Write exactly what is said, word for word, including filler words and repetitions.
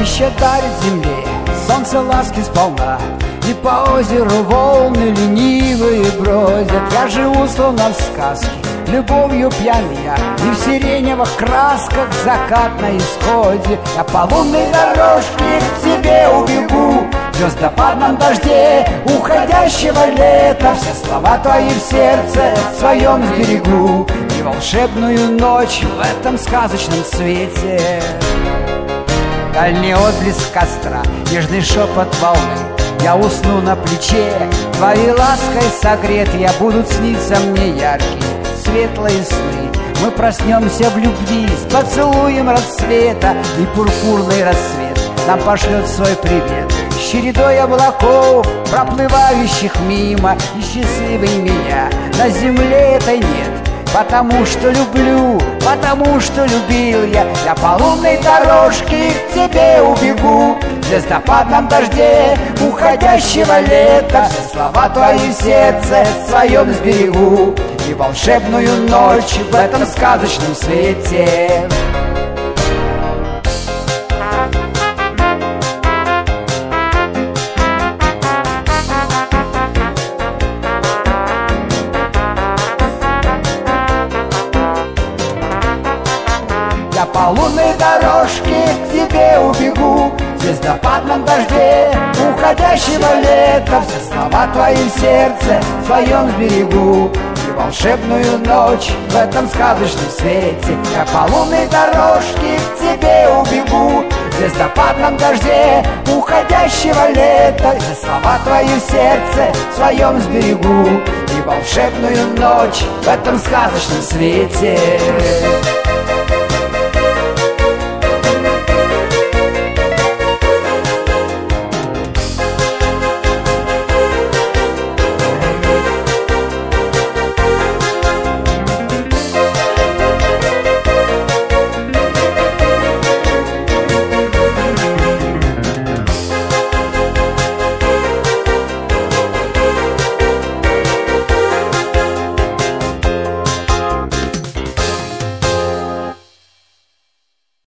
Еще дарит земле солнце ласки сполна, и по озеру волны ленивые бродят. Я живу словно в сказке, любовью пьяный я, и в сиреневых красках закат на исходе. Я по лунной дорожке к тебе убегу, в звездопадном дожде уходящего лета. Все слова твои в сердце своем сберегу, и волшебную ночь в этом сказочном свете. Дальний отблеск костра, нежный шепот волны, я усну на плече, твоей лаской согрет я, будут сниться мне яркие, светлые сны. Мы проснемся в любви с поцелуем рассвета, и пурпурный рассвет нам пошлет свой привет. С чередой облаков, проплывающих мимо, и счастливый меня на земле этой нет. Потому что люблю, потому что любил я. Я по лунной дорожке к тебе убегу, в звездопадном дожде уходящего лета. Все слова твои в сердце своем сберегу, и волшебную ночь в этом сказочном свете. Я по лунной дорожке к тебе убегу, в звездопадном дожде уходящего лета. Все слова твои в сердце своем сберегу, и волшебную ночь в этом сказочном свете. Я по лунной дорожке к тебе убегу, в звездопадном дожде уходящего лета. Все слова твои в сердце своем сберегу, и волшебную ночь в этом сказочном свете.